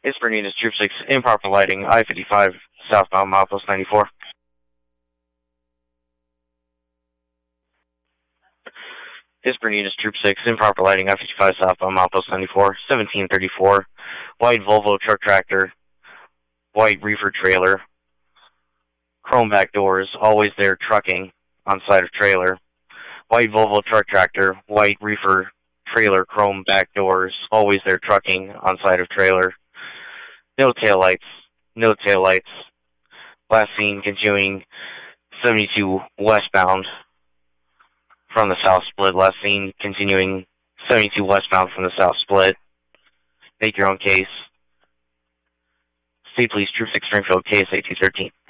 Pittsburgh Units Troop 6, improper lighting, I-55 southbound, milepost 94. Pittsburgh Units Troop 6, improper lighting, I-55 southbound, milepost 94, 1734. White Volvo truck tractor, white reefer trailer, chrome back doors, always there trucking on side of trailer. White Volvo truck tractor, white reefer trailer, chrome back doors, always there trucking on side of trailer. No taillights, no taillights. Last seen continuing 72 westbound from the south split. Last seen continuing 72 westbound from the south split. Make your own case. State Police Troop 6 Springfield, KSA 213.